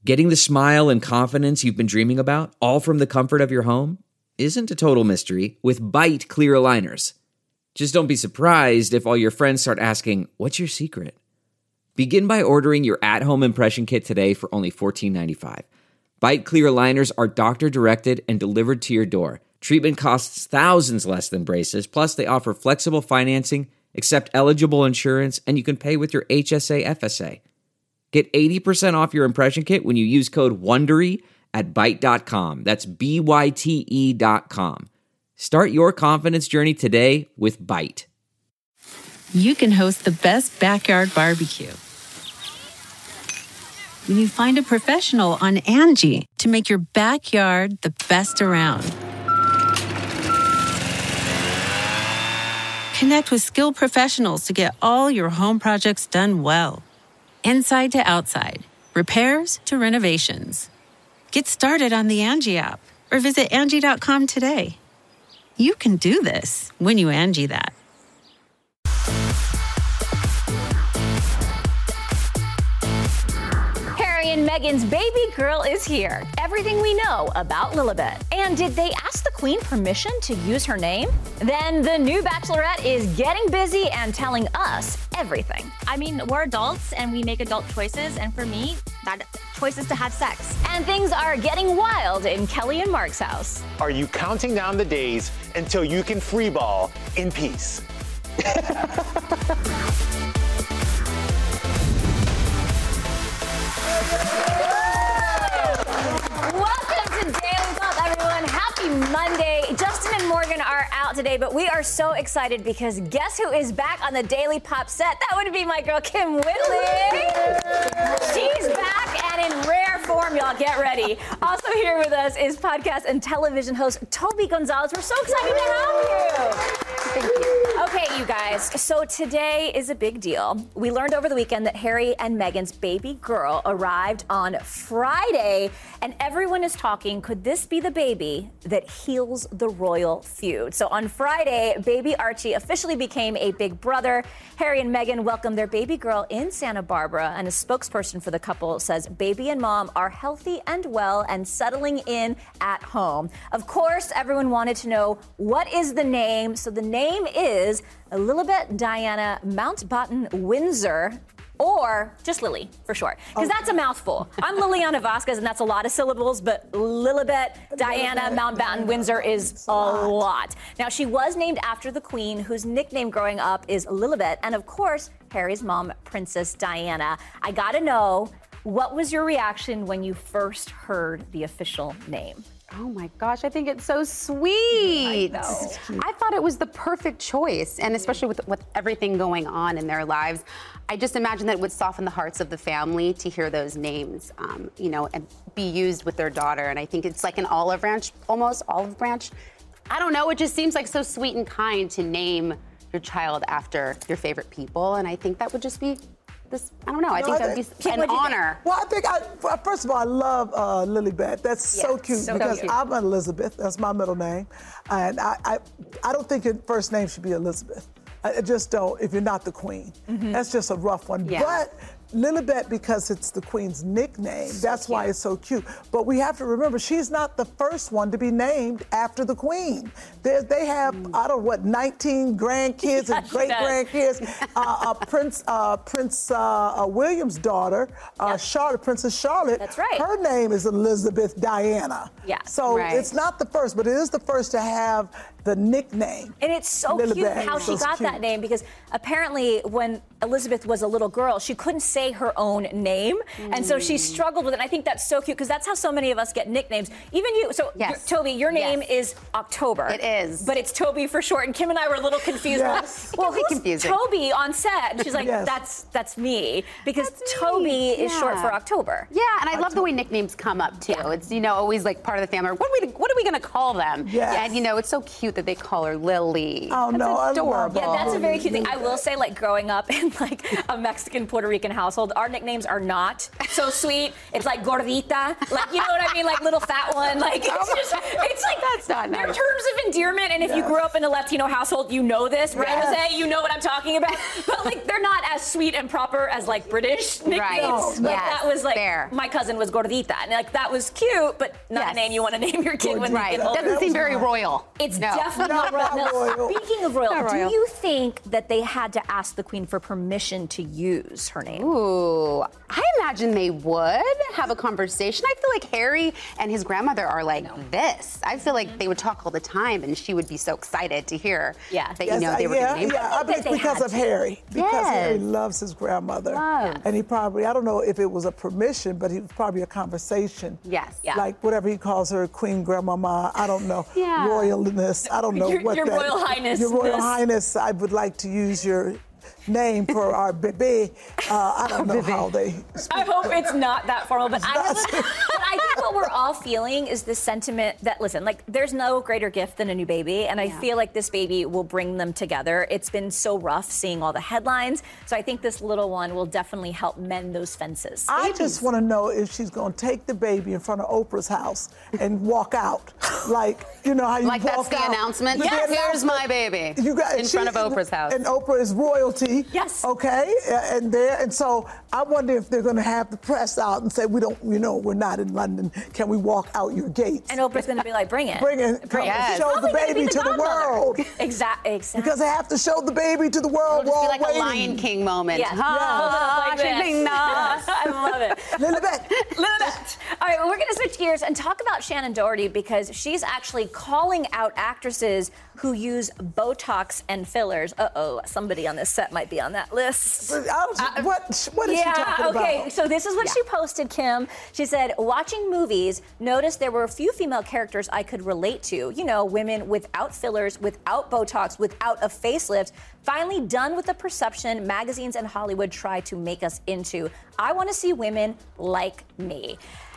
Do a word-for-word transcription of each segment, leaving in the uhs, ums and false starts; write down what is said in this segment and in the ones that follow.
Getting the smile and confidence you've been dreaming about, all from the comfort of your home, isn't a total mystery with Byte clear aligners. Just don't be surprised if all your friends start asking, "What's your secret?" Begin by ordering your at-home impression kit today for only fourteen ninety-five. Byte clear aligners are doctor-directed and delivered to your door. Treatment costs thousands less than braces, plus they offer flexible financing, accept eligible insurance, and you can pay with your H S A F S A. Get eighty percent off your impression kit when you use code WONDERY at byte dot com. That's B Y T E dot com. Start your confidence journey today with Byte. You can host the best backyard barbecue when you find a professional on Angie to make your backyard the best around. Connect with skilled professionals to get all your home projects done well. Inside to outside, repairs to renovations. Get started on the Angie app or visit Angie dot com today. You can do this when you Angie that. Harry and Meghan's baby girl is here. Everything we know about Lilibet. And did they ask the Queen permission to use her name? Then the new Bachelorette is getting busy and telling us everything. I mean, we're adults and we make adult choices, and for me, that choice is to have sex. And things are getting wild in Kelly and Mark's house. Are you counting down the days until you can freeball in peace? Welcome to Daily Pop, everyone. Happy Monday. Justin and Morgan are out today, but we are so excited because guess who is back on the Daily Pop set? That would be my girl, Kim Whitley. She's back and in rare form, y'all. Get ready. Also here with us is podcast and television host Toby Gonzalez. We're so excited to have you. Thank you. Okay, you guys. So today is a big deal. We learned over the weekend that Harry and Meghan's baby girl arrived on Friday, and everyone is talking, could this be the baby that heals the royal feud? So on Friday, baby Archie officially became a big brother. Harry and Meghan welcomed their baby girl in Santa Barbara, and a spokesperson for the couple says baby and mom are healthy and well and settling in at home. Of course, everyone wanted to know, what is the name? So the name is Lilibet Diana Mountbatten Windsor, or just Lily for short, because Oh. that's a mouthful. I'm Liliana Vasquez, and that's a lot of syllables, but Lilibet Diana Mountbatten Windsor is a lot. Now, she was named after the Queen, whose nickname growing up is Lilibet, and of course, Harry's mom, Princess Diana. I gotta know, what was your reaction when you first heard the official name? Oh my gosh, I think it's so sweet. I know. I thought it was the perfect choice, and especially with, with everything going on in their lives, I just imagine that it would soften the hearts of the family to hear those names, um, you know, and be used with their daughter. And I think it's like an olive branch, almost olive branch. I don't know, it just seems like so sweet and kind to name your child after your favorite people, and I think that would just be this, I don't know, I No, think I that would think- be an honor. Well, I think, I, first of all, I love uh, Lilibet. That's so Yeah, cute so because cute. I'm Elizabeth. That's my middle name. And I, I, I don't think your first name should be Elizabeth. I I just don't, if you're not the Queen. That's just a rough one. Yeah. But Lilibet, because it's the Queen's nickname, that's why it's so cute. But we have to remember, she's not the first one to be named after the Queen. They, they have, I don't know, what, nineteen grandkids and Yes, great yes. grandkids. uh, uh, Prince uh, Prince uh, uh, William's daughter, uh, Yep. Charlotte, Princess Charlotte. That's right. Her name is Elizabeth Diana. Yeah. So Right. it's not the first, but it is the first to have the nickname. And it's so cute Lilibet. how she So it's got cute. that name, because apparently when Elizabeth was a little girl, she couldn't say her own name. And so she struggled with it. And I think that's so cute, because that's how so many of us get nicknames. Even you. So, Yes. your- Toby, your name Yes. is October. It is. But it's Toby for short. And Kim and I were a little confused. Yes. Well, It can be who's confusing. Toby on set? And she's like, Yes. that's that's me. Because That's Toby me. is short Yeah. for October. Yeah, and I love the way nicknames come up too. Yeah. It's, you know, always like part of the family. What are we, what are we gonna call them? Yes. And you know, it's so cute that they call her Lily. Oh, that's no, I love adorable. Yeah, that's a very cute thing. I will say, like, growing up in, like, a Mexican Puerto Rican household, our nicknames are not so sweet. It's like gordita, like, you know what I mean? Like, little fat one. Like, it's just, it's like, That's not they're nice. terms of endearment, and if you grew up in a Latino household, you know this, right, Yes. Jose? You know what I'm talking about. But, like, they're not as sweet and proper as, like, British nicknames. Right. Like, Yes, that was, like, fair. my cousin was gordita, and, like, that was cute, but not Yes. a name you want to name your kid when Right. they get older. Doesn't seem very royal. It's No. definitely Not not royal. royal. Now, speaking of royal, Not do royal. you think that they had to ask the Queen for permission to use her name? Ooh, I imagine they would have a conversation. I feel like Harry and his grandmother are like this. I feel like they would talk all the time, and she would be so excited to hear Yeah. that Yes, you know they were yeah, going to name yeah. her. I mean, that they because had of to. Harry. Because Yes. Harry loves his grandmother. Love. And he probably, I don't know if it was a permission, but it was probably a conversation. Yes. Yeah. Like whatever he calls her, Queen Grandmama, I don't know. Yeah. Royalness, I don't know Your- what your that Royal Highness. Your Royal Highness, I would like to use your name for our bebe. Uh, I don't know how they speak. I hope it's not that formal, but I, but I think what we're all feeling is the sentiment that, listen, like, there's no greater gift than a new baby, and I Yeah. feel like this baby will bring them together. It's been so rough seeing all the headlines, so I think this little one will definitely help mend those fences. I just want to know if she's going to take the baby in front of Oprah's house and walk out. Like, you know how you Like walk that's the out. announcement? The Yes. Here's announcement. my baby. You got in front of Oprah's house. And Oprah is royalty. Yes. Okay. And there, and so I wonder if they're going to have the press out and say, we don't, you know, we're not in London. Can we walk out your gates? And Oprah's going to be like, bring it. Bring it. Come Yes. show the Probably gonna baby be to the godmother. world. Exactly. Exactly. Because they have to show the baby to the world. It'll just We're be all like waiting. a Lion King moment. Yes. Ah, Like this. she ding dong. I love it. Lilibet. Lilibet. All right, well, we're going to switch gears and talk about Shannon Doherty because she's actually calling out actresses who use Botox and fillers. Uh-oh, somebody on this set might be on that list. I was- what, what is yeah, she talking okay. about? So this is what she posted, Kim. She said, watching movies, noticed there were a few female characters I could relate to. You know, women without fillers, without Botox, without a facelift. Finally done with the perception magazines and Hollywood try to make us into. I want to see women like me.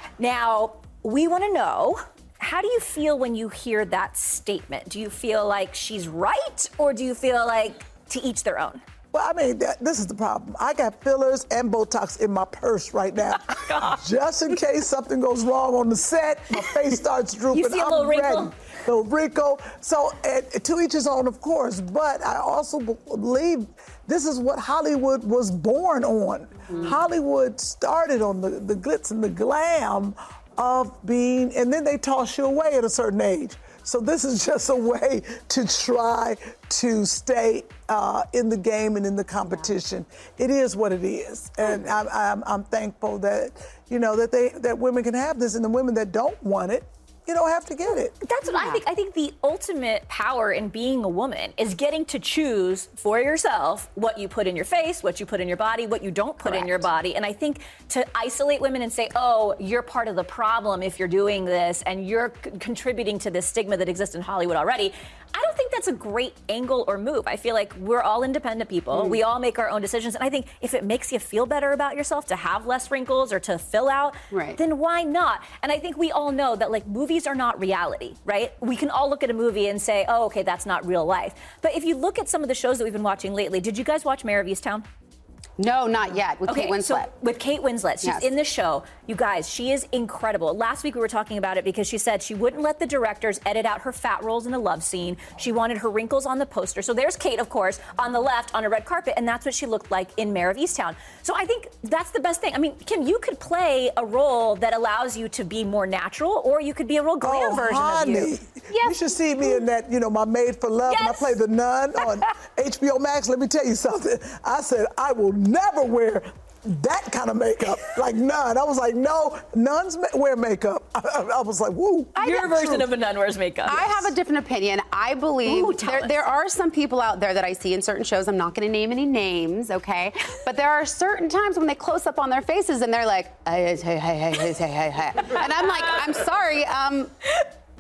Now, we want to know, how do you feel when you hear that statement? Do you feel like she's right, or do you feel like to each their own? Well, I mean, that, this is the problem. I got fillers and Botox in my purse right now. Just in case something goes wrong on the set, my face starts drooping. You see a I'm little wrinkle? ready. Little wrinkle. So, and, to each his own, of course. But I also believe this is what Hollywood was born on. Mm. Hollywood started on the, the glitz and the glam of being, and then they toss you away at a certain age. So this is just a way to try to stay uh, in the game and in the competition. It is what it is, and I'm, I'm, I'm thankful that you know that they that women can have this, and the women that don't want it, you don't have to get it. That's what I think. I think the ultimate power in being a woman is getting to choose for yourself what you put in your face, what you put in your body, what you don't put Correct. in your body. And I think to isolate women and say, oh, you're part of the problem if you're doing this and you're c- contributing to this stigma that exists in Hollywood already, I don't think that's a great angle or move. I feel like we're all independent people. Mm. We all make our own decisions. And I think if it makes you feel better about yourself to have less wrinkles or to fill out, right. then why not? And I think we all know that, like, movies are not reality, right? We can all look at a movie and say, oh, okay, that's not real life. But if you look at some of the shows that we've been watching lately, did you guys watch Mayor of Easttown? No, not yet. With Okay, Kate Winslet. so with Kate Winslet, she's Yes. in the show. You guys, she is incredible. Last week we were talking about it because she said she wouldn't let the directors edit out her fat rolls in a love scene. She wanted her wrinkles on the poster. So there's Kate, of course, on the left on a red carpet, and that's what she looked like in Mayor of Easttown. So I think that's the best thing. I mean, Kim, you could play a role that allows you to be more natural, or you could be a real glam Oh, version honey. of you. You should see me in that, you know, my Made for Love, and I Yes. play the nun on H B O Max. Let me tell you something. I said, I will never wear that kind of makeup, like nun. I was like, no, nuns ma- wear makeup. I, I was like, woo. Your version of a nun wears makeup. I have a different opinion. I believe Ooh, tell there, us. there are some people out there that I see in certain shows. I'm not going to name any names, okay? But there are certain times when they close up on their faces and they're like, hey, hey, hey, hey, hey, hey, hey, hey. And I'm like, I'm sorry, um,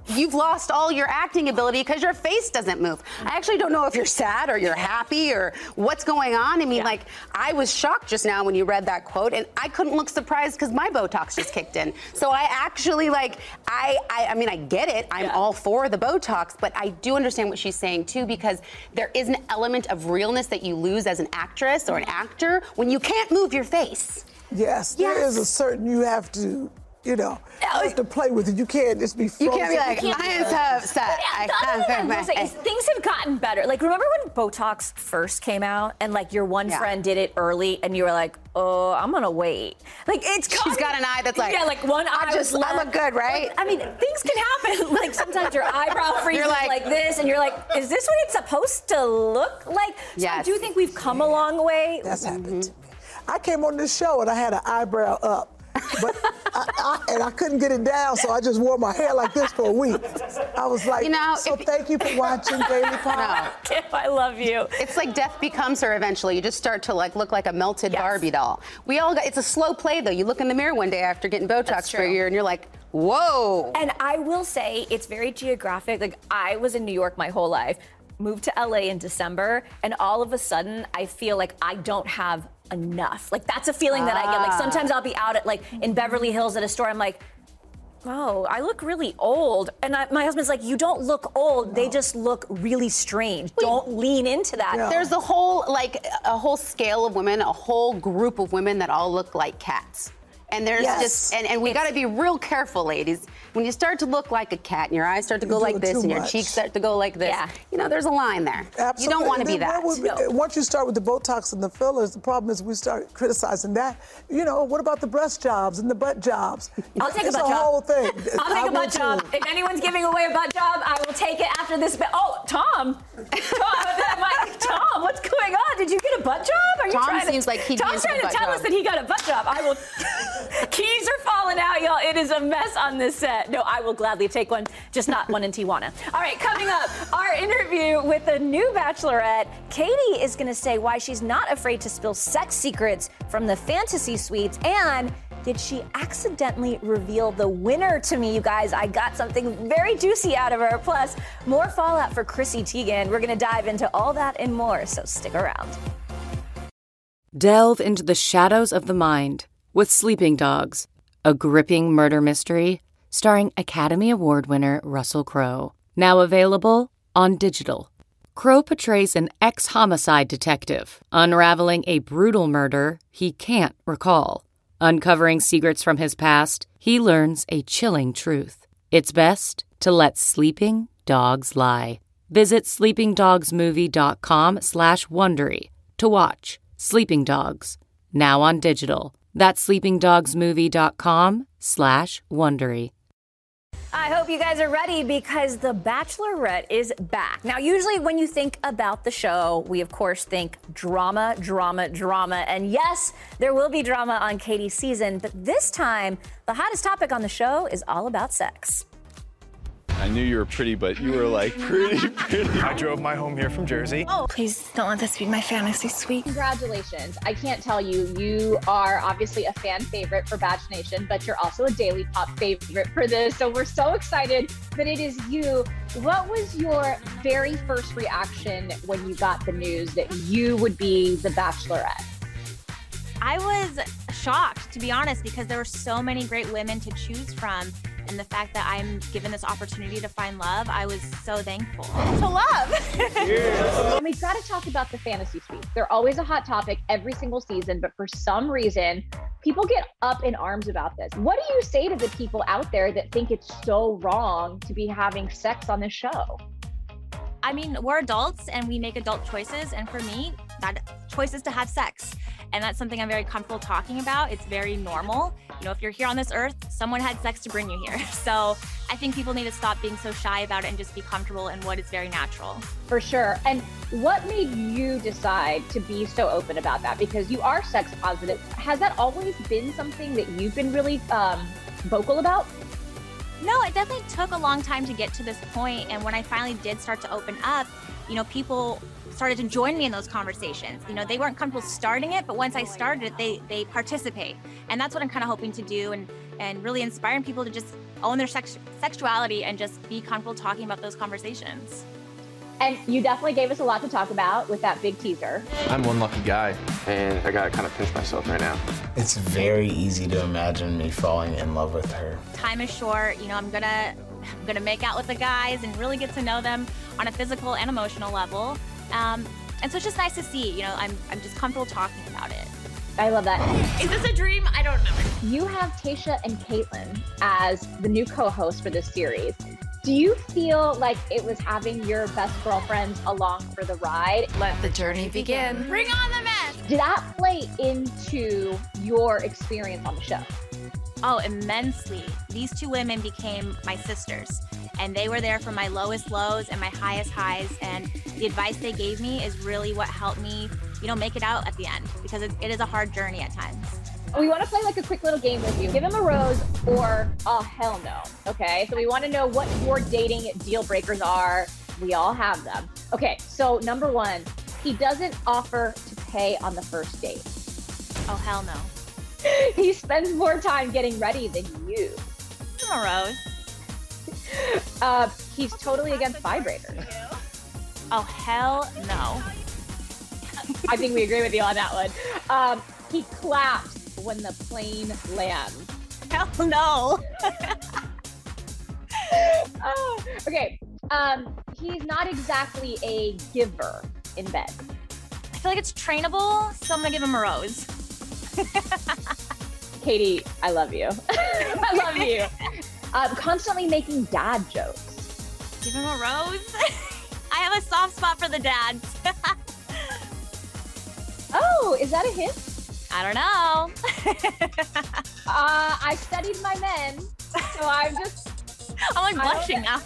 you've lost all your acting ability because your face doesn't move. I actually don't know if you're sad or you're happy or what's going on. I mean, yeah. like, I was shocked just now when you read that quote, and I couldn't look surprised because my Botox just kicked in. So I actually, like, I, I, I mean, I get it. I'm yeah. all for the Botox, but I do understand what she's saying, too, because there is an element of realness that you lose as an actress or an actor when you can't move your face. Yes, yes. there is a certain, you have to, you know, you have to play with it. You can't just be frozen. You can't be like, I am so upset. Yeah, the other thing I will say is things have gotten better. Like, remember when Botox first came out and, like, your one yeah. friend did it early and you were like, oh, I'm going to wait. Like, it's She's gotten, got an eye that's like, yeah, like one eye I just, was I look good, right? Like, I mean, things can happen. Like, sometimes your eyebrow freezes like, like this and you're like, is this what it's supposed to look like? So yes. I do think we've come a long way. That's mm-hmm. happened to me. I came on this show and I had an eyebrow up. But I, I, and I couldn't get it down, so I just wore my hair like this for a week. I was like, you know, so thank you for watching Daily Pop. No. Kim, I love you. It's like death becomes her eventually. You just start to like look like a melted yes. Barbie doll. We all got, it's a slow play though. You look in the mirror one day after getting Botox for a year and you're like, whoa. And I will say it's very geographic. Like, I was in New York my whole life, moved to L A in December, and all of a sudden I feel like I don't have enough. Like, that's a feeling ah. that I get. Like, sometimes I'll be out at, like, in Beverly Hills at a store. I'm like, oh, I look really old. And I, my husband's like, you don't look old. No. They just look really strange. Wait. Don't lean into that. No. There's a whole, like, a whole scale of women, a whole group of women that all look like cats. And there's yes. just, and, and we got to be real careful, ladies. When you start to look like a cat and your eyes start to go like this and your cheeks start to go like this, yeah. you know, there's a line there. Absolutely. You don't want to be that. Would, no. Once you start with the Botox and the fillers, the problem is we start criticizing that. You know, what about the breast jobs and the butt jobs? I'll take it's a butt a job. whole thing. I'll take I a butt job. Too. If anyone's giving away a butt job, I will take it after this. Oh, Tom. Tom, like, Tom, what's going on? Did you get a butt job? Are you Tom trying seems to, like he'd Tom's trying to tell job. us that he got a butt job. I will. Keys are falling out, y'all. It is a mess on this set. No, I will gladly take one, just not one in Tijuana. All right, coming up, our interview with the new Bachelorette. Katie is going to say why she's not afraid to spill sex secrets from the fantasy suites, and did she accidentally reveal the winner to me, you guys? I got something very juicy out of her. Plus, more fallout for Chrissy Teigen. We're going to dive into all that and more, so stick around. Delve into the shadows of the mind with Sleeping Dogs, a gripping murder mystery starring Academy Award winner Russell Crowe. Now available on digital. Crowe portrays an ex-homicide detective unraveling a brutal murder he can't recall. Uncovering secrets from his past, he learns a chilling truth. It's best to let sleeping dogs lie. Visit sleepingdogsmovie.com slash Wondery to watch Sleeping Dogs, now on digital. That's sleepingdogsmovie.com slash Wondery. I hope you guys are ready because The Bachelorette is back. Now, usually when you think about the show, we of course think drama, drama, drama. And yes, there will be drama on Katie's season, but this time, the hottest topic on the show is all about sex. I knew you were pretty, but you were like pretty, pretty. I drove my home here from Jersey. Oh, please don't let this be my fantasy suite. Congratulations. I can't tell you, you are obviously a fan favorite for Batch Nation, but you're also a Daily Pop favorite for this. So we're so excited that it is you. What was your very first reaction when you got the news that you would be the Bachelorette? I was shocked, to be honest, because there were so many great women to choose from. And the fact that I'm given this opportunity to find love, I was so thankful. To love! Yeah. And we've got to talk about the fantasy suites. They're always a hot topic every single season, but for some reason, people get up in arms about this. What do you say to the people out there that think it's so wrong to be having sex on this show? I mean, we're adults and we make adult choices. And for me, that choice is to have sex. And that's something I'm very comfortable talking about. It's very normal. You know, if you're here on this earth, someone had sex to bring you here. So I think people need to stop being so shy about it and just be comfortable in what is very natural. For sure. And what made you decide to be so open about that? Because you are sex positive. Has that always been something that you've been really um, vocal about? No, it definitely took a long time to get to this point. And when I finally did start to open up, you know, people started to join me in those conversations. You know, they weren't comfortable starting it, but once I started it, they they participate. And that's what I'm kind of hoping to do, and and really inspiring people to just own their sex- sexuality and just be comfortable talking about those conversations. And you definitely gave us a lot to talk about with that big teaser. I'm one lucky guy. And I gotta kind of pinch myself right now. It's very easy to imagine me falling in love with her. Time is short. You know, I'm gonna I'm gonna make out with the guys and really get to know them on a physical and emotional level. Um, and so it's just nice to see. You know, I'm I'm just comfortable talking about it. I love that. Is this a dream? I don't remember. You have Tayshia and Kaitlyn as the new co-hosts for this series. Do you feel like it was having your best girlfriends along for the ride? Let the journey begin. Bring on the mess. Did that play into your experience on the show? Oh, immensely. These two women became my sisters, and they were there for my lowest lows and my highest highs, and the advice they gave me is really what helped me, you know, make it out at the end, because it, it is a hard journey at times. We want to play like a quick little game with you. Give him a rose or a hell no, okay? So we want to know what your dating deal breakers are. We all have them. Okay, so number one, he doesn't offer to pay on the first date. Oh, hell no. He spends more time getting ready than you. Give him a rose. Uh, he's totally against vibrators. Oh, hell no. I think we agree with you on that one. Um, he claps when the plane lands. Hell no. Oh, okay. Um, he's not exactly a giver in bed. I feel like it's trainable, so I'm gonna give him a rose. Katie, I love you. I love you. Um, constantly making dad jokes. Give him a rose. I have a soft spot for the dads. Oh, is that a hint? I don't know. uh, I studied my men, so I'm just... I'm like blushing now.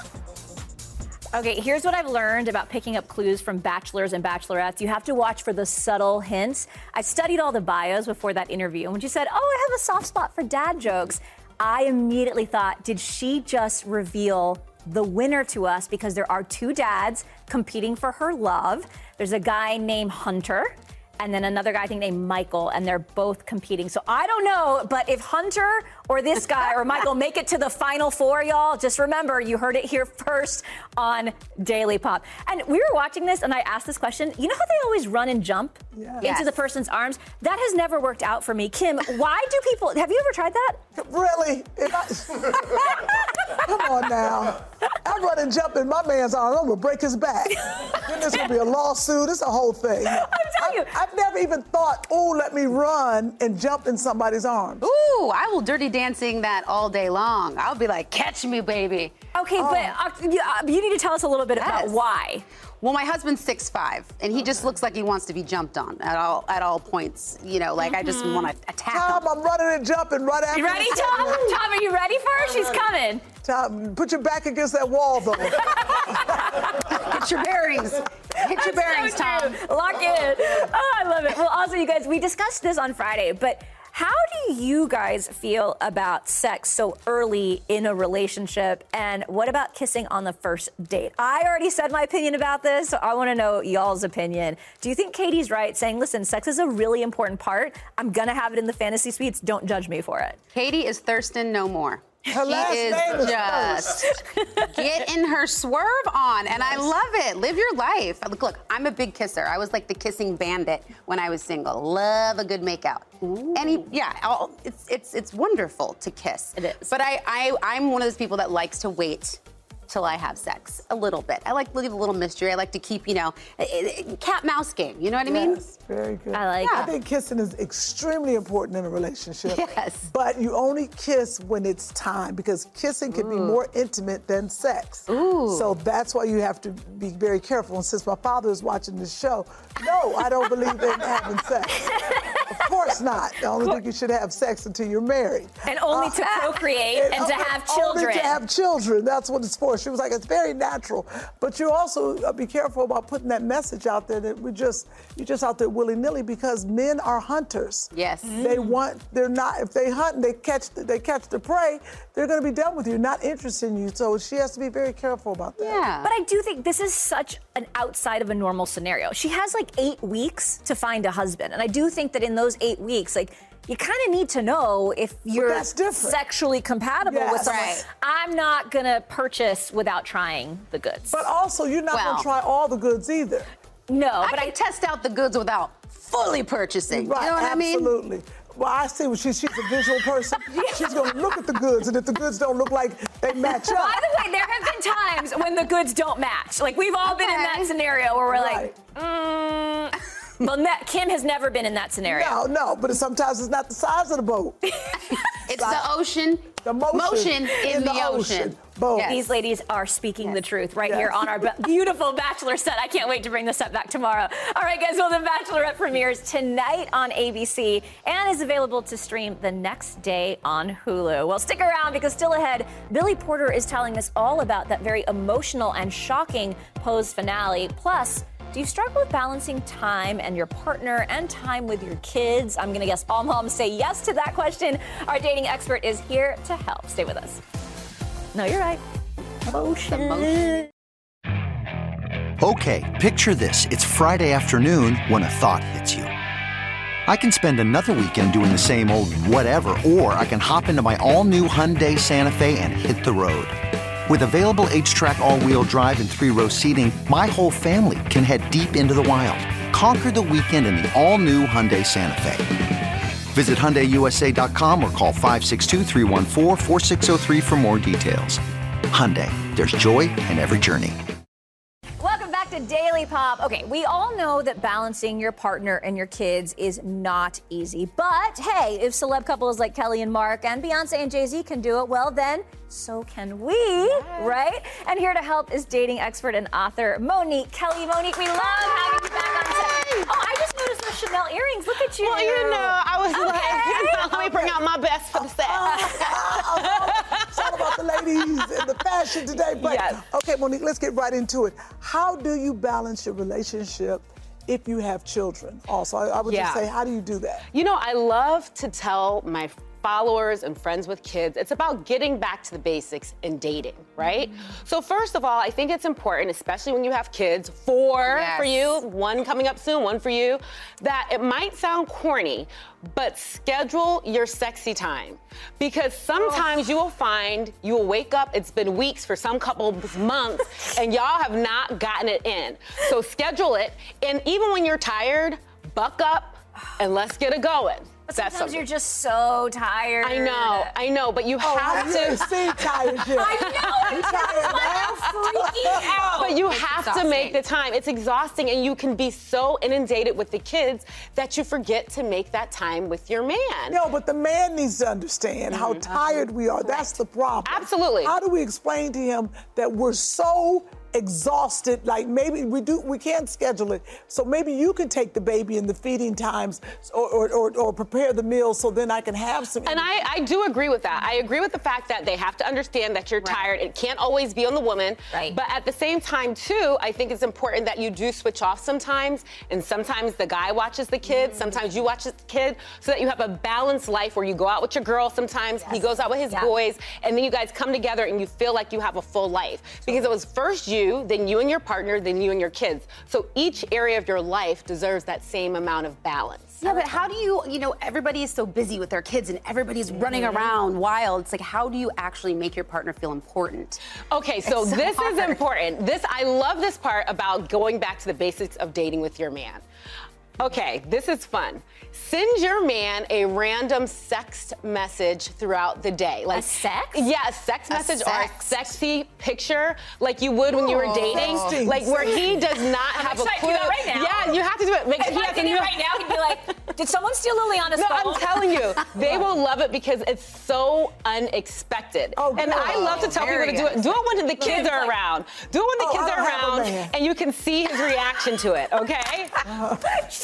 Okay, here's what I've learned about picking up clues from bachelors and bachelorettes. You have to watch for the subtle hints. I studied all the bios before that interview, and when she said, oh, I have a soft spot for dad jokes, I immediately thought, did she just reveal the winner to us? Because there are two dads competing for her love. There's a guy named Hunter, and then another guy I think named Michael, and they're both competing. So I don't know, but if Hunter or this guy or Michael make it to the final four, y'all, just remember, you heard it here first on Daily Pop. And we were watching this, and I asked this question. You know how they always run and jump Yes. into the person's arms? That has never worked out for me. Kim, why do people, have you ever tried that? Really? If I- Come on now. I run and jump in my man's arms, I'm gonna break his back. Then there's gonna be a lawsuit, it's a whole thing. I'm telling you. I've never even thought, oh, let me run and jump in somebody's arms. Ooh, I will dirty dancing that all day long. I'll be like, catch me, baby. Okay, Oh. but uh, you, uh, you need to tell us a little bit about Yes. why. Well, my husband's six five, and he just looks like he wants to be jumped on at all at all points. You know, like I just want to attack Tom, him. I'm running and jumping right after You ready, this Tom? segment. Tom, are you ready for her? She's coming. Tom, put your back against that wall, though. Get your bearings. Hit your bearings, So Tom. true. Lock in. Oh, I love it. Well, also, you guys, we discussed this on Friday, but how do you guys feel about sex so early in a relationship? And what about kissing on the first date? I already said my opinion about this, so I want to know y'all's opinion. Do you think Katie's right saying, listen, sex is a really important part. I'm going to have it in the fantasy suites. Don't judge me for it. Katie is thirsting no more. Her last She is name is just getting her swerve on, and I love it. Live your life. Look, look, I'm a big kisser. I was like the kissing bandit when I was single. Love a good makeout. Any, yeah, all, it's it's it's wonderful to kiss. It is. But I, I I'm one of those people that likes to wait till I have sex a little bit. I like to leave a little mystery. I like to keep, you know, cat mouse game. You know what I mean? Yes, very good. I like I it. think kissing is extremely important in a relationship. Yes. But you only kiss when it's time, because kissing can be more intimate than sex. Ooh. So that's why you have to be very careful. And since my father is watching this show, no, I don't believe in having sex. Of course course not. I don't think you should have sex until you're married. And only uh, to procreate and, and to have children. Only to have children. That's what it's for. She was like, it's very natural. But you also uh, be careful about putting that message out there that we just, you're just out there willy-nilly, because men are hunters. Yes. Mm. They want, they're not, if they hunt and they catch, they catch the prey, they're going to be done with you, not interested in you. So she has to be very careful about that. Yeah. But I do think this is such an outside of a normal scenario. She has like eight weeks to find a husband. And I do think that in those eight weeks, like, you kind of need to know if you're sexually compatible yes. with someone. Right. I'm not going to purchase without trying the goods. But also, you're not well, going to try all the goods either. No, I but can I test out the goods without fully purchasing. Right, you know what absolutely. I mean? Absolutely. Well, I see when she, she's a visual person. She's going to look at the goods, and if the goods don't look like they match up. By the way, there have been times when the goods don't match. Like, we've all okay. been in that scenario where we're right. like, mm. Well, ne- Kim has never been in that scenario. No, no, but sometimes it's not the size of the boat. It's the ocean. The motion, motion in, in the, the ocean. ocean. Both. Yes. These ladies are speaking yes. the truth right yes. here on our beautiful Bachelor set. I can't wait to bring this up back tomorrow. All right, guys, well, The Bachelorette premieres tonight on A B C and is available to stream the next day on Hulu. Well, stick around, because still ahead, Billy Porter is telling us all about that very emotional and shocking Pose finale. Plus, do you struggle with balancing time and your partner and time with your kids? I'm going to guess all moms say yes to that question. Our dating expert is here to help. Stay with us. No, you're right. Emotion. Emotion. Okay, picture this. It's Friday afternoon when a thought hits you. I can spend another weekend doing the same old whatever, or I can hop into my all-new Hyundai Santa Fe and hit the road. With available H-Track all-wheel drive and three-row seating, my whole family can head deep into the wild. Conquer the weekend in the all-new Hyundai Santa Fe. Visit Hyundai U S A dot com or call five six two, three one four, four six zero three for more details. Hyundai, there's joy in every journey. Welcome back to Daily Pop. Okay, we all know that balancing your partner and your kids is not easy. But hey, if celeb couples like Kelly and Mark and Beyonce and Jay-Z can do it, well then, so can we, yes. right? And here to help is dating expert and author Monique Kelly. Monique, we love having you back on set. Oh, I just noticed those Chanel earrings. Look at you. Well, you know, I was okay. like, let me bring out my best for the set. It's all about the ladies and the fashion today. But yes. okay, Monique, let's get right into it. How do you balance your relationship if you have children? Also, I, I would yeah. just say, how do you do that? You know, I love to tell my followers and friends with kids, it's about getting back to the basics in dating, right? Mm-hmm. So first of all, I think it's important, especially when you have kids, four yes. for you, one coming up soon, one for you, that it might sound corny, but schedule your sexy time. Because sometimes oh. you will find, you will wake up, it's been weeks for some couple months, and y'all have not gotten it in. So schedule it, and even when you're tired, buck up and let's get it going. But sometimes you're just so tired. I know, I know, but you oh, have I to. See tired here. I know, it's tired, like freaking out. But you it's have exhausting. to make the time. It's exhausting, and you can be so inundated with the kids that you forget to make that time with your man. No, but the man needs to understand mm-hmm. how tired we are. That's the problem. Absolutely. How do we explain to him that we're so exhausted, like maybe we do, we can't schedule it. So maybe you can take the baby in the feeding times or, or, or, or prepare the meals so then I can have some. And I, I do agree with that. I agree with the fact that they have to understand that you're right. tired. It can't always be on the woman. Right. But at the same time, too, I think it's important that you do switch off sometimes. And sometimes the guy watches the kids. Mm-hmm. Sometimes you watch the kid so that you have a balanced life where you go out with your girl sometimes. Yes. He goes out with his yeah. boys. And then you guys come together and you feel like you have a full life. Because it was first you, then you and your partner, then you and your kids. So each area of your life deserves that same amount of balance. Yeah, but how do you, you know, everybody is so busy with their kids and everybody's mm-hmm. running around wild. It's like, how do you actually make your partner feel important? Okay, so, so this hard. is important. This, I love this part about going back to the basics of dating with your man. Okay, this is fun. Send your man a random sext message throughout the day. Like a sex? Yeah, a sex message a or a sexy picture, like you would when you were dating. Oh, like where he does not have a clue. Do that right now. Yeah, you have to do it. Make, if he I did it right now, he'd be like, did someone steal Liliana's no, phone? I'm telling you, they will love it because it's so unexpected. Oh, and good. I love to tell Very people to do it. Do it when the kids are around. Do it when the Oh, kids I are don't have a around man. and you can see his reaction to it, okay? Uh-huh.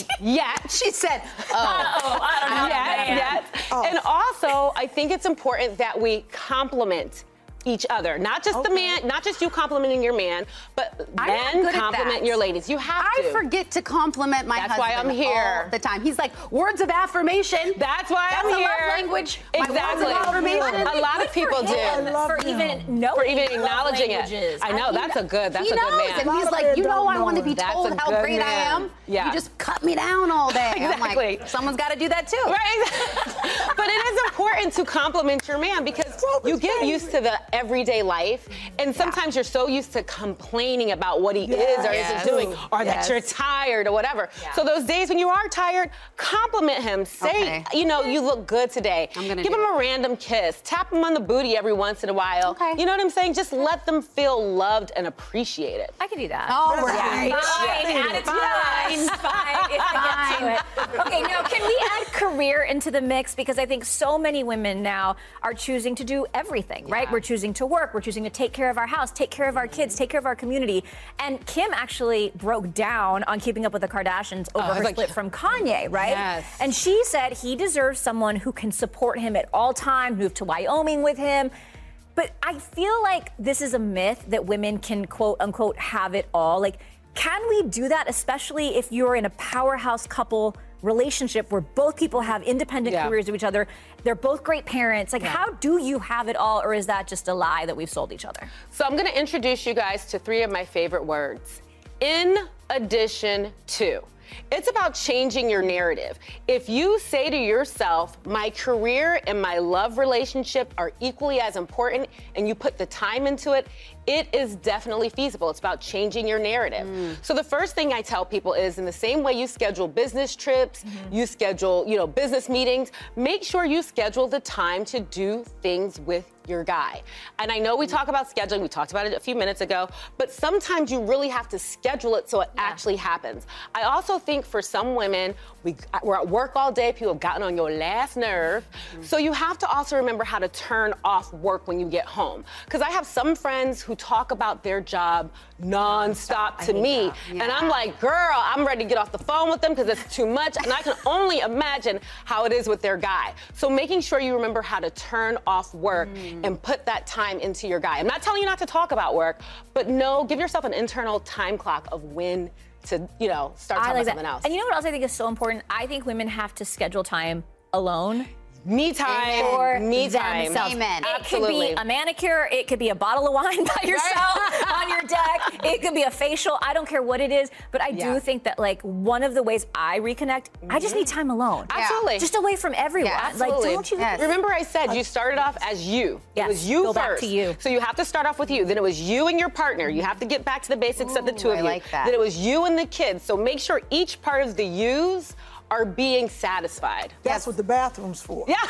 Yet. She said, oh. Uh-oh, I don't know. Yet, man. yet. Oh. And also, I think it's important that we compliment each other. Not just Okay. the man, not just you complimenting your man, but I'm not men good at compliment that. your ladies. You have I to. forget to compliment my That's why husband I'm here. all the time. He's like, words of affirmation. That's why That's I'm a here. love language. My Exactly. words of affirmation. A lot of people do. I love for him. even knowing For even love acknowledging it. languages. I know, mean, that's a good, that's he a knows, good man. and A he's lot of like, men you know, don't I want to know be it. That's told a how good great I man. am. Yeah. You just cut me down all day. Exactly. I'm like, someone's got to do that too. Right. But it is important to compliment your man because you get used to the everyday life, and sometimes you're so used to complaining about what he Yes. is or Yes. isn't doing, or Yes. that you're tired or whatever. So those days when you are tired, compliment him. Say, Okay. you know, you look good today. I'm gonna Give do him it. a random kiss. Tap him on the booty every once in a while. Okay. You know what I'm saying? Just let them feel loved and appreciated. I could do that. Oh, That's right. right. Fine, Yeah. add it to fine, fine, if I get to it. Okay, now can we add career into the mix? Because I think so many women now are choosing to do everything, right? We're choosing to work, we're choosing to take care of our house, take care of our kids, take care of our community. And Kim actually broke down on Keeping Up with the Kardashians over I was her like- split from Kanye, right? Yes. And she said he deserves someone who can support him at all times, move to Wyoming with him. But I feel like this is a myth that women can quote unquote have it all. Like, can we do that, especially if you're in a powerhouse couple relationship where both people have independent Yeah. careers of each other? They're both great parents. Like, how do you have it all, or is that just a lie that we've sold each other? So I'm going to introduce you guys to three of my favorite words. In addition to. It's about changing your narrative. If you say to yourself, my career and my love relationship are equally as important, and you put the time into it, it is definitely feasible. It's about changing your narrative. Mm. So the first thing I tell people is, in the same way you schedule business trips, mm-hmm. you schedule, you know, business meetings, make sure you schedule the time to do things with your guy. And I know we talk about scheduling, we talked about it a few minutes ago, but sometimes you really have to schedule it so it yeah. actually happens. I also think for some women, we, we're at work all day, people have gotten on your last nerve, mm-hmm. so you have to also remember how to turn off work when you get home. Because I have some friends who talk about their job nonstop to me, yeah. and I'm like, girl, I'm ready to get off the phone with them because it's too much, and I can only imagine how it is with their guy. So making sure you remember how to turn off work mm. and put that time into your guy. I'm not telling you not to talk about work, but no, give yourself an internal time clock of when to, you know, start talking I like about something that. else. And you know what else I think is so important? I think women have to schedule time alone. Me time. For Me time. themselves. Amen. It Absolutely. could be a manicure. It could be a bottle of wine by yourself on your deck. It could be a facial. I don't care what it is. But I Yeah. do think that, like, one of the ways I reconnect, mm-hmm. I just need time alone. Absolutely. Just away from everyone. Yeah, absolutely. Like, don't you? Yes. Remember I said you started off as you. Yes, It was you go first. back to you. So you have to start off with you. Then it was you and your partner. You have to get back to the basics of the two Ooh, of I you. like that. Then it was you and the kids. So make sure each part of the yous are being satisfied. That's what the bathroom's for. Yeah.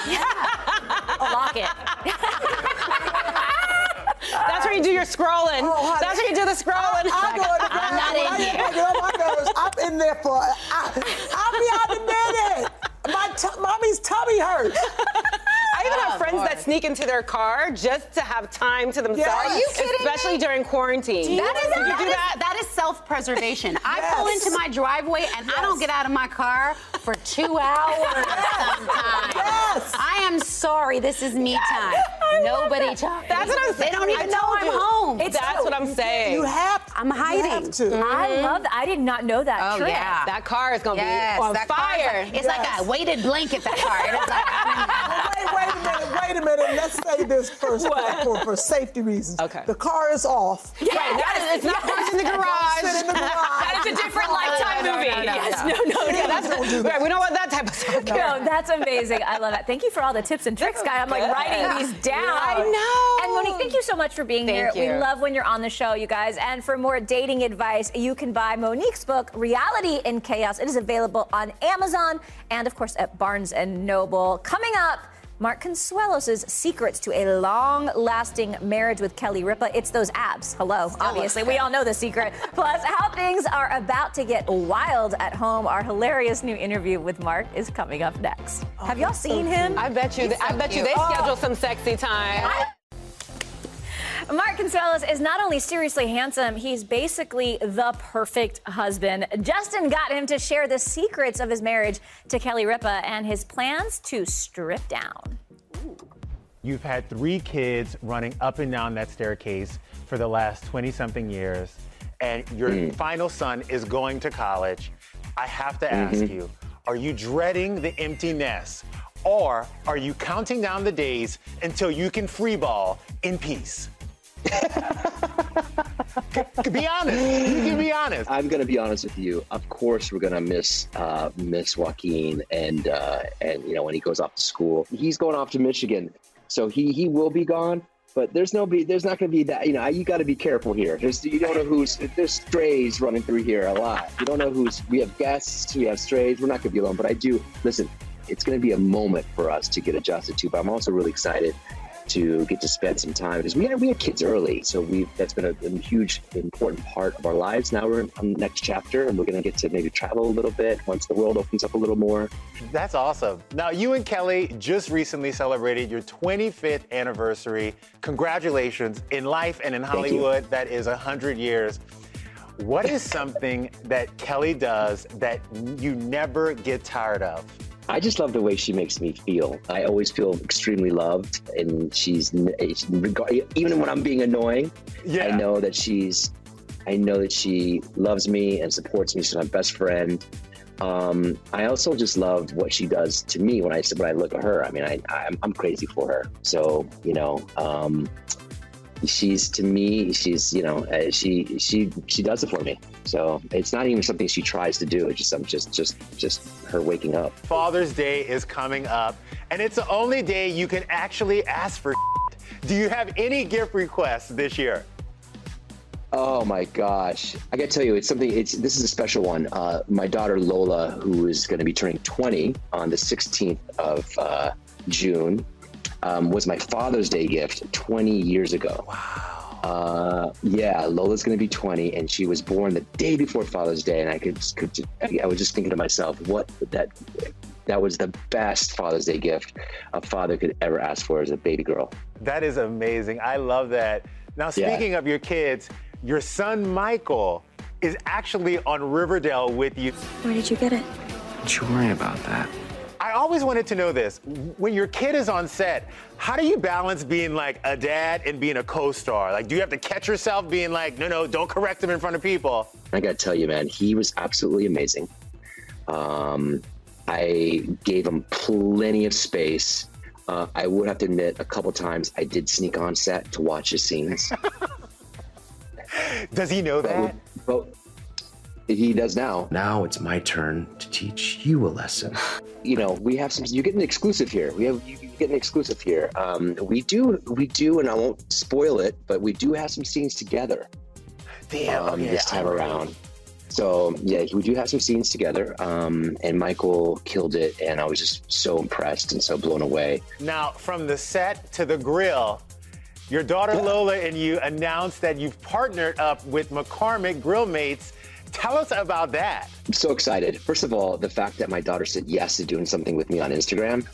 Lock it. That's where you do your scrolling. Oh, That's where you do the scrolling. I go in the I'm not in bathroom. I here. get on my nerves. I'm in there for. I, I'll be out in a minute. My t- mommy's tummy hurts. I even Oh, have friends boy. that sneak into their car just to have time to themselves. Yes. Are you kidding Especially me? during quarantine. That is, Did you that do is- that? that is self-preservation. I Yes. pull into my driveway and I don't get out of my car for two hours sometimes. Yes. I am sorry, this is me time. Nobody talks. That's what I'm saying. They don't even I know told I'm you. home. It's That's what I'm saying. You have. I'm You hiding. have to. I love that. I did not know that Oh, trick. yeah. That car is gonna Yes, be on that car is fire. like- it's like a weighted blanket, that car. It is like, Wait, wait a minute, wait a minute. Let's say this first for, for safety reasons. Okay. The car is off. Right, that is, it's not parked in the garage. Sit in the garage. That is a different Lifetime no, no, movie. no, no, yes, no. no, no, Yeah, no. that's Don't do that. right. We don't want that type of stuff. No, that's amazing. I love that. Thank you for all the tips and tricks, guy. I'm like writing these down. I know. And Monique, thank you so much for being Thank here. you. We love when you're on the show, you guys. And for more dating advice, you can buy Monique's book, Reality in Chaos. It is available on Amazon and, of course, at Barnes and Noble. Coming up, Mark Consuelos' secrets to a long-lasting marriage with Kelly Ripa. It's those abs. Hello, obviously. We all know the secret. Plus, how things are about to get wild at home. Our hilarious new interview with Mark is coming up next. Have y'all seen him? I bet you. He's I so bet you cute. they Oh. schedule some sexy time. Mark Consuelos is not only seriously handsome, he's basically the perfect husband. Justin got him to share the secrets of his marriage to Kelly Ripa and his plans to strip down. You've had three kids running up and down that staircase for the last twenty-something years, and your mm. final son is going to college. I have to ask mm-hmm. you, are you dreading the empty nest, or are you counting down the days until you can free ball in peace? Be honest. You can be honest. I'm going to be honest with you. Of course, we're going to miss uh, miss Joaquin, and uh, and you know when he goes off to school, he's going off to Michigan, so he he will be gone. But there's no be there's not going to be that. You know, you got to be careful here. There's you don't know who's there's strays running through here a lot. You don't know who's. We have guests. We have strays. We're not going to be alone. But I do listen. It's going to be a moment for us to get adjusted to. But I'm also really excited to get to spend some time because we had we had kids early, so we that's been a, a huge important part of our lives. Now we're on the next chapter, and we're going to get to maybe travel a little bit once the world opens up a little more. That's awesome. Now you and Kelly just recently celebrated your twenty-fifth anniversary. Congratulations. In life and in Hollywood, that is one hundred years. What is something that Kelly does that you never get tired of? I just love the way she makes me feel. I always feel extremely loved, and she's even when I'm being annoying. Yeah. I know that she's, I know that she loves me and supports me. She's my best friend. Um, I also just love what she does to me when I when I look at her. I mean, I I'm, I'm crazy for her. So you know, um, she's to me, she's you know, uh, she she she does it for me. So it's not even something she tries to do. It's just I'm just just just her waking up. Father's Day is coming up, and it's the only day you can actually ask for shit. Do you have any gift requests this year? Oh my gosh. I gotta tell you, it's something, it's this is a special one. Uh, my daughter Lola, who is gonna be turning twenty on the sixteenth of uh, June, um, was my Father's Day gift twenty years ago. Wow. Uh, yeah, Lola's going to be twenty, and she was born the day before Father's Day, and I could, could I was just thinking to myself, what that that was the best Father's Day gift a father could ever ask for as a baby girl. That is amazing. I love that. Now, speaking yeah. of your kids, your son Michael is actually on Riverdale with you. Where did you get it? Don't you worry about that. I always wanted to know this. When your kid is on set, how do you balance being like a dad and being a co-star? Like, do you have to catch yourself being like, no, no, don't correct him in front of people? I got to tell you, man, he was absolutely amazing. Um, I gave him plenty of space. Uh, I would have to admit, a couple times I did sneak on set to watch his scenes. Does he know that? But, but he does now. Now it's my turn to teach you a lesson. You know, we have some. You get an exclusive here. We have you get an exclusive here. Um, we do, we do, and I won't spoil it, but we do have some scenes together. Damn, um, yeah, this time around. So yeah, we do have some scenes together. Um, and Michael killed it, and I was just so impressed and so blown away. Now, from the set to the grill, your daughter yeah. Lola and you announced that you've partnered up with McCormick Grill Mates. Tell us about that. I'm so excited. First of all, the fact that my daughter said yes to doing something with me on Instagram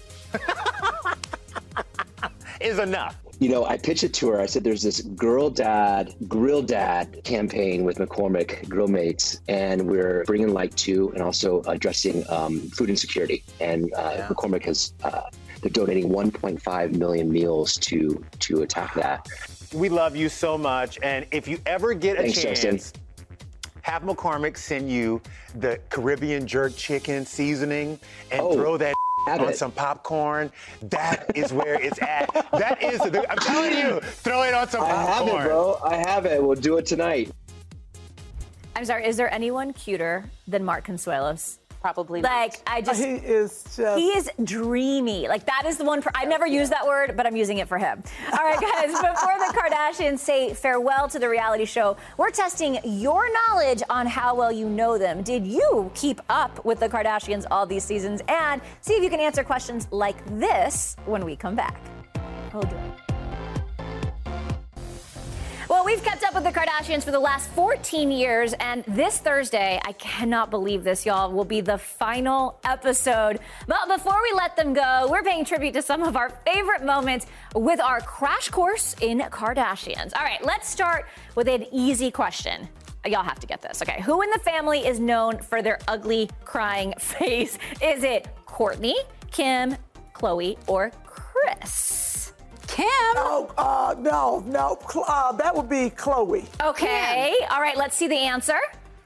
is enough. You know, I pitched it to her. I said, there's this Girl Dad, Grill Dad campaign with McCormick Grill Mates, and we're bringing light to and also addressing um, food insecurity. And uh, yeah. McCormick has, uh, they're donating one point five million meals to to attack that. We love you so much. And if you ever get a Thanks, chance, Justin. have McCormick send you the Caribbean jerk chicken seasoning and oh, throw that on it. some popcorn. That is where it's at. That is, the, I'm telling you, throw it on some popcorn. I have it, bro. I have it. We'll do it tonight. I'm sorry, is there anyone cuter than Mark Consuelos? Probably like not. I just he is just he is dreamy. Like that is the one. For, I've never used that word, but I'm using it for him. All right, guys. Before the Kardashians say farewell to the reality show, we're testing your knowledge on how well you know them. Did you keep up with the Kardashians all these seasons? And see if you can answer questions like this when we come back. Hold on. Well, we we've kept up with the Kardashians for the last fourteen years, and this Thursday, I cannot believe this, y'all, will be the final episode. But before we let them go, we're paying tribute to some of our favorite moments with our crash course in Kardashians. All right, let's start with an easy question. Y'all have to get this, okay? Who in the family is known for their ugly, crying face? Is it Kourtney, Kim, Khloe, or Kris? Kim? No, uh, no, no. Uh, that would be Khloe. Okay, Kim. All right, let's see the answer.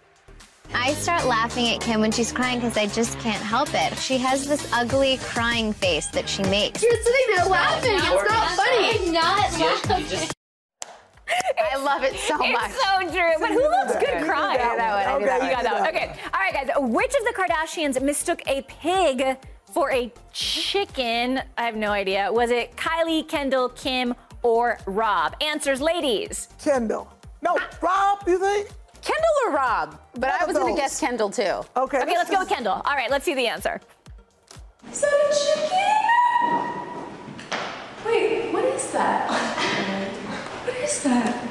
I start laughing at Kim when she's crying because I just can't help it. She has this ugly crying face that she makes. You're sitting there laughing. It's not funny. I'm not laughing. I love it so it's much. It's so true. But who loves good crying? I knew that one. I knew Okay, that you got that one. one. Okay. All right, guys. Which of the Kardashians mistook a pig for a chicken? I have no idea. Was it Kylie, Kendall, Kim, or Rob? Answers, ladies. Kendall. No, Rob, you think? Kendall or Rob? But One I was of going to those. guess Kendall too. Okay. Okay, let's go with Kendall. All right, let's see the answer. Is that a chicken? Wait, what is that? What is that?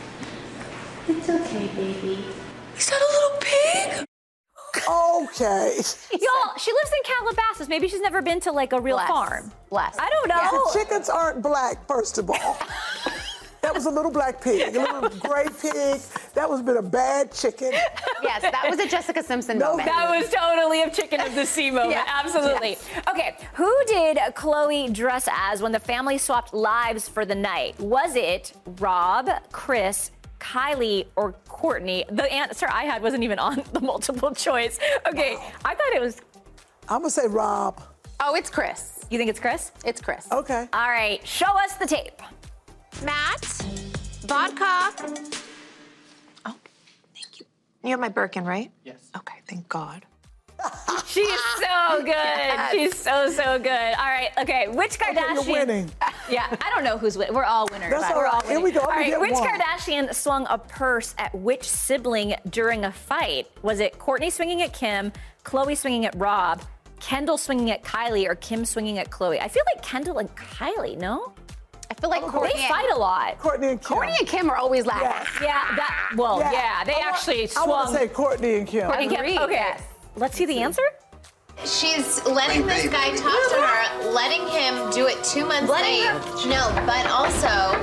It's okay, baby. Is that a little pig? Okay. Y'all, she lives in Calabasas. Maybe she's never been to like a real Bless. farm. Bless. I don't know. The chickens aren't black, first of all. That was a little black pig, a little gray pig. That was been a bad chicken. Yes, that was a Jessica Simpson No, moment. That was totally a chicken of the sea moment. Yeah. Absolutely. Yes. Okay, who did Khloe dress as when the family swapped lives for the night? Was it Rob, Kris, Kylie, or Kourtney? The answer I had wasn't even on the multiple choice. Okay, wow. I thought it was. I'm gonna say Rob. Oh, it's Kris. You think it's Kris? It's Kris. Okay. All right, show us the tape. Matt, vodka. Oh, thank you. You have my Birkin, right? Yes. Okay, thank God. She's so good. Yes. She's so, so good. All right, okay, which Kardashian? Okay, you're winning. Yeah, I don't know who's winning. We're all winners. That's all We're right. all Here winning. we go. All We right, get which one. Kardashian swung a purse at which sibling during a fight? Was it Kourtney swinging at Kim, Khloe swinging at Rob, Kendall swinging at Kylie, or Kim swinging at Khloe? I feel like Kendall and Kylie, no? I feel like They Kourtney, fight a lot. Kourtney and Kim. Kourtney and Kim are always laughing. Yeah, that, well, yeah, Yeah. they I want- actually I swung. want to say Kourtney and Kim. Kourtney and Kim. Agreed, Okay, yes. let's see the answer. She's letting this guy talk to her, letting him do it two months Letting late. her- No, but also,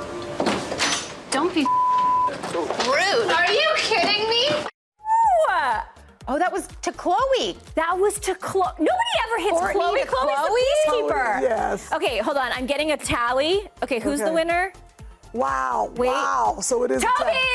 don't be rude. Are you kidding me? Ooh, Oh, that was to Khloe. that was to Khloe. Nobody ever hits Kourtney Khloe. to Chloe's Khloe? the peacekeeper. Khloe, yes. Okay, hold on. I'm getting a tally. Okay, who's the Okay. winner? Wow. Wait. Wow. So it is. a Toby! tie.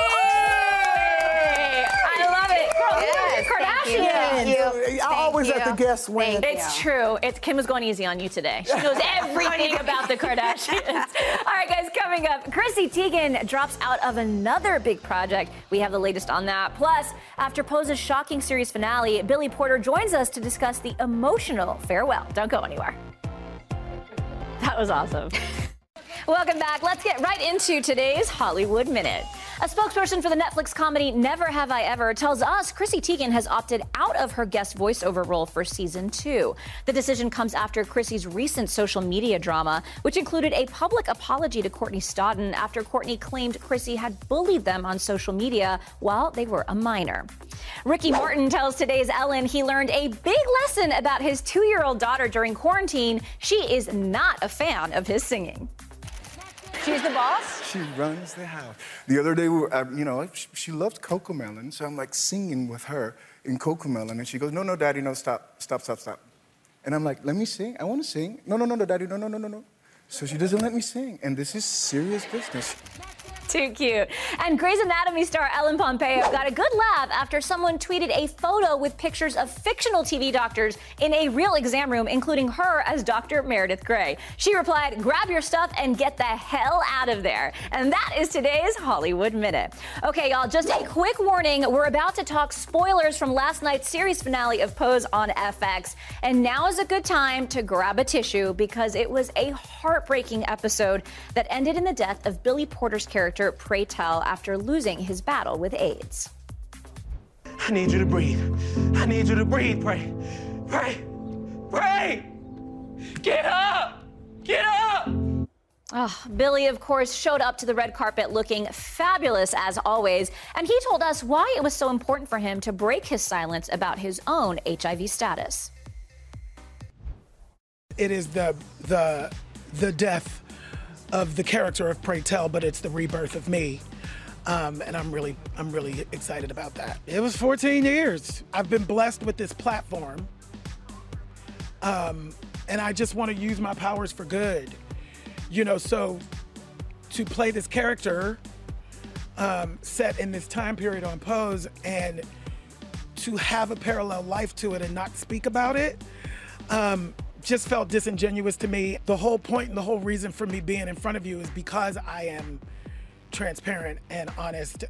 I love it. Girl, Yes, you're thank you. Kardashian. Thank you. I Thank always you. let the guests win. Thank It's you. true. It's Kim was going easy on you today. She knows everything about the Kardashians. All right, guys, coming up, Chrissy Teigen drops out of another big project. We have the latest on that. Plus, after Pose's shocking series finale, Billy Porter joins us to discuss the emotional farewell. Don't go anywhere. That was awesome. Welcome back. Let's get right into today's Hollywood Minute. A spokesperson for the Netflix comedy Never Have I Ever tells us Chrissy Teigen has opted out of her guest voiceover role for season two. The decision comes after Chrissy's recent social media drama, which included a public apology to Courtney Stodden after Courtney claimed Chrissy had bullied them on social media while they were a minor. Ricky Martin tells today's Ellen he learned a big lesson about his two-year-old daughter during quarantine. She is not a fan of his singing. She's the boss? She runs the house. The other day, we were, uh, you know, she, she loved Cocomelon, so I'm like singing with her in Cocomelon, and she goes, no, no, Daddy, no, stop, stop, stop, stop. And I'm like, let me sing, I want to sing. No, no, no, no, Daddy, no, no, no, no, no. So she doesn't let me sing, and this is serious business. Too cute. And Grey's Anatomy star Ellen Pompeo got a good laugh after someone tweeted a photo with pictures of fictional T V doctors in a real exam room, including her as Doctor Meredith Grey. She replied, grab your stuff and get the hell out of there. And that is today's Hollywood Minute. Okay, y'all, just a quick warning. We're about to talk spoilers from last night's series finale of Pose on F X. And now is a good time to grab a tissue because it was a heartbreaking episode that ended in the death of Billy Porter's character, Pray Tell, after losing his battle with AIDS. I need you to breathe. I need you to breathe, Pray. Pray. Pray! Get up! Get up! Oh, Billy, of course, showed up to the red carpet looking fabulous as always, and he told us why it was so important for him to break his silence about his own H I V status. It is the the the death of the character of Pray Tell, but it's the rebirth of me. Um, and I'm really, I'm really excited about that. It was fourteen years. I've been blessed with this platform. Um, and I just want to use my powers for good. You know, so to play this character um, set in this time period on Pose and to have a parallel life to it and not speak about it, um, just felt disingenuous to me. The whole point and the whole reason for me being in front of you is because I am transparent and honest.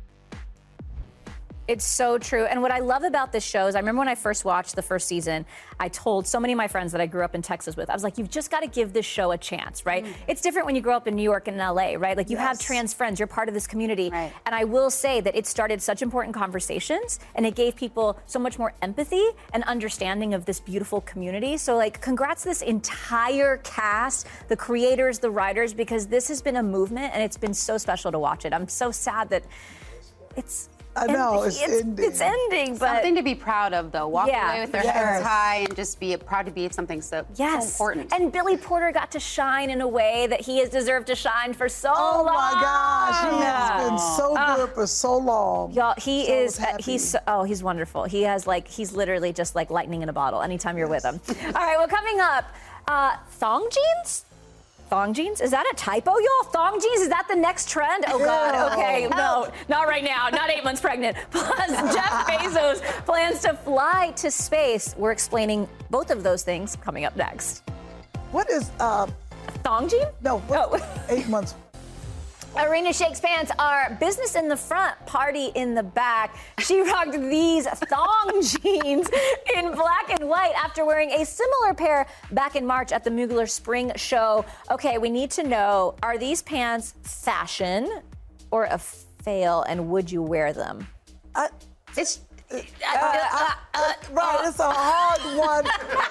It's so true. And what I love about this show is I remember when I first watched the first season, I told so many of my friends that I grew up in Texas with, I was like, you've just got to give this show a chance, right? Mm. It's different when you grow up in New York and in L A, right? Like you yes. have trans friends, you're part of this community. Right. And I will say that it started such important conversations and it gave people so much more empathy and understanding of this beautiful community. So like, congrats to this entire cast, the creators, the writers, because this has been a movement and it's been so special to watch it. I'm so sad that it's I know, it's, it's ending. It's ending, but something to be proud of, though. Walk yeah. away with their yes. heads high and just be proud to be something so, yes. so important. And Billy Porter got to shine in a way that he has deserved to shine for so oh long. Oh my gosh, he has been so uh, good for so long. Y'all, he so is. Uh, he's so, oh, he's wonderful. He has like he's literally just like lightning in a bottle. Anytime you're yes. with him. All right, well, coming up, uh, thong jeans. Thong jeans? Is that a typo, y'all? Thong jeans? Is that the next trend? Oh, God. Okay, no, not right now. Not eight months pregnant. Plus, Jeff Bezos plans to fly to space. We're explaining both of those things coming up next. What is, uh... a thong jean? No, oh. eight months. Arena Shakes pants are business in the front, party in the back. She rocked these thong jeans in black and white after wearing a similar pair back in March at the Mugler Spring Show. Okay, we need to know, are these pants fashion or a fail, and would you wear them? Uh, it's... Uh, uh, uh, right, it's a hard one.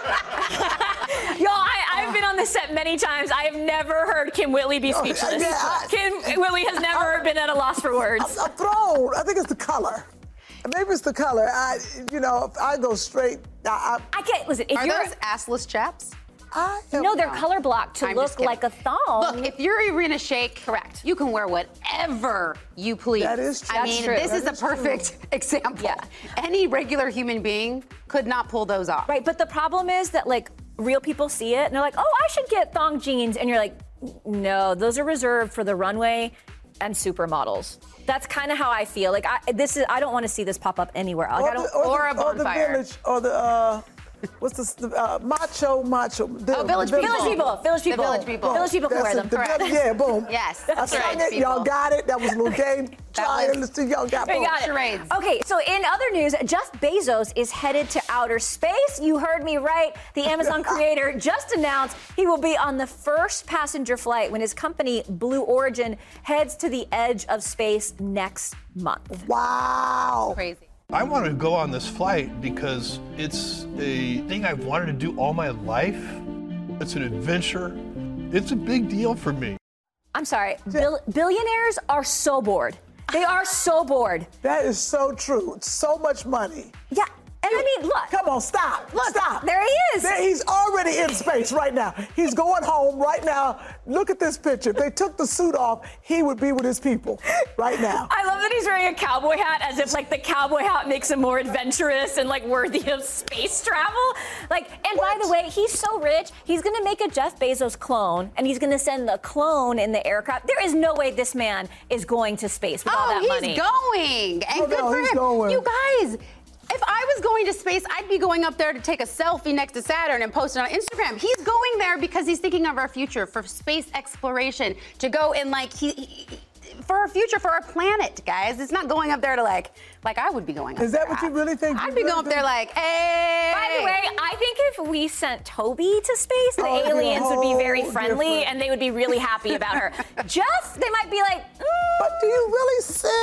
Y'all, I, I've been on this set many times. I have never heard Kim Whitley be speechless. Yeah, I, Kim Whitley has never I, been at a loss for words. I'm, I'm thrown. I think it's the color. Maybe it's the color. I, you know, if I go straight. I, I, I can't listen. If Are you're those assless chaps? I no, they're color blocked to I'm look like a thong. Look, if you're Arena Shake, correct, you can wear whatever you please. That is true. I mean, true. this that is a is perfect true. example. Yeah. Any regular human being could not pull those off. Right, but the problem is that like real people see it and they're like, oh, I should get thong jeans, and you're like, no, those are reserved for the runway and supermodels. That's kind of how I feel. Like I, this is, I don't want to see this pop up anywhere. Like, or, I don't, the, or, or the, a bonfire. Or the village, or the. Uh, What's this? The, uh, macho, macho. The, oh, village the people. Village people. Village people. The village people. Village people can That's wear it, them. the Correct. Village, yeah, boom. Yes. I That's sung right. it. Y'all got it. That was a little game. Try it. Let's see. Y'all got We boom. got it. Charades. Okay, so in other news, Jeff Bezos is headed to outer space. You heard me right. The Amazon creator just announced he will be on the first passenger flight when his company, Blue Origin, heads to the edge of space next month. Wow. Crazy. I want to go on this flight because it's a thing I've wanted to do all my life. It's an adventure. It's a big deal for me. I'm sorry, Bill- billionaires are so bored. They are so bored. That is so true. It's so much money. Yeah. And I mean, look. Come on, stop. Look, stop. There he is. There, he's already in space right now. He's going home right now. Look at this picture. If they took the suit off, he would be with his people right now. I love that he's wearing a cowboy hat as if like the cowboy hat makes him more adventurous and like worthy of space travel. Like, and what? By the way, he's so rich, he's gonna make a Jeff Bezos clone and he's gonna send the clone in the aircraft. There is no way this man is going to space with oh, all that he's money. going. And oh, good no, for he's him. Going. You guys, if I was going to space, I'd be going up there to take a selfie next to Saturn and post it on Instagram. He's going there because he's thinking of our future for space exploration, to go and like he, he for our future, for our planet, guys. It's not going up there to like, like I would be going up Is that there. what you really think? I'd you be really going up there like, hey. By the way, I think if we sent Toby to space, the Oh, aliens would be very whole friendly different. and they would be really happy about her. Jeff, they might be like, mm. But do you really send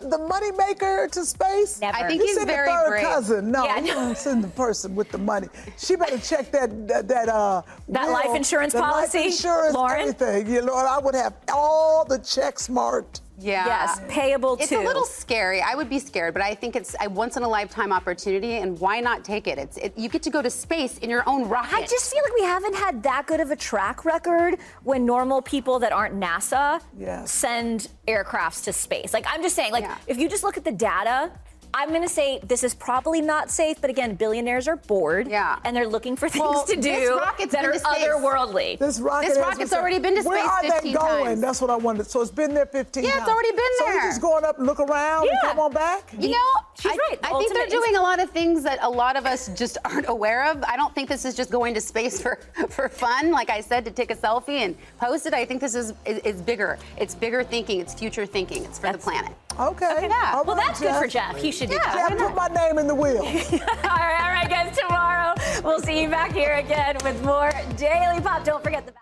the money maker to space? Never. I think You he's send very a third brave. cousin. No, Yeah, you no. don't send the person with the money. She better check that that, that uh That will, life insurance the policy, life insurance, Lauren? everything. You know, I would have all the checks marked. Yeah. Yes, payable It's too. a little scary. I would be scared, but I think it's a once in a lifetime opportunity, and why not take it? It's it, you get to go to space in your own rocket. I just feel like we haven't had that good of a track record when normal people that aren't NASA Yes. send aircrafts to space. Like, I'm just saying, like, Yeah. if you just look at the data, I'm going to say this is probably not safe, but again, billionaires are bored. Yeah. And they're looking for things Well, to this do rocket's that been are to space. otherworldly. This rocket This has rocket's been- already been to Where space are they fifteen going? times. That's what I wanted. So it's been there fifteen Yeah, times. it's already been So there. we're just going up, look around, and Yeah. come on back? You know, She's I, right. The I think they're ultimate is- doing a lot of things that a lot of us just aren't aware of. I don't think this is just going to space for, for fun, like I said, to take a selfie and post it. I think this is is, is bigger. It's bigger thinking. It's future thinking. It's for the planet. Okay. Yeah. All Well, right, that's good for Jeff. He should do Yeah. that. Jeff, put my name in the wheel. all right, all right, guys. Tomorrow we'll see you back here again with more Daily Pop. Don't forget the.